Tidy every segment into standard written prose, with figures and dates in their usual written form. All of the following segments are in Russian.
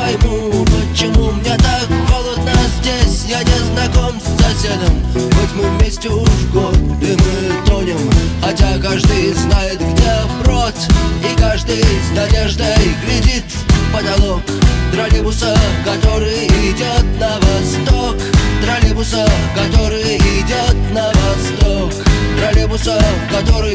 пойму, почему мне так холодно здесь. Я не знаком с соседом, хоть мы вместе уж год, и мы тонем, хотя каждый знает, где брод, и каждый с надеждой глядит в потолок троллейбуса, который идет на восток. Троллейбуса, который идет на восток. Троллейбуса, который...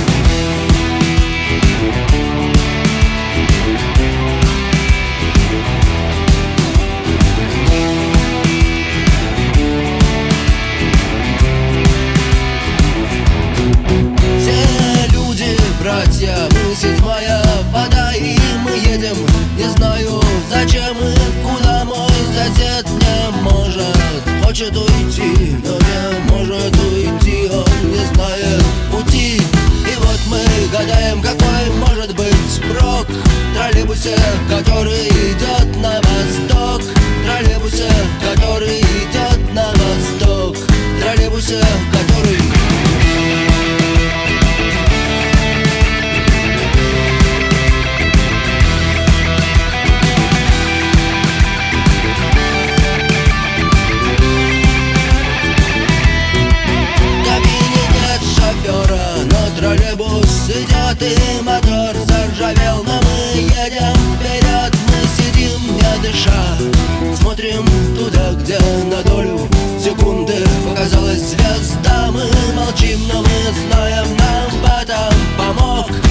Братья, мы седьмая вода, и мы едем. Не знаю, зачем и куда. Мой сосед не может, хочет уйти, но не может уйти. Он не знает пути. И вот мы гадаем, какой может быть сброк в троллейбусе, который идет на восток. В троллейбусе, который идет на восток. В троллейбусе, который... Но троллейбус идет и мотор заржавел, но мы едем вперед. Мы сидим, не дыша, смотрим туда, где на долю секунды показалась звезда. Мы молчим, но мы знаем, нам в этом помог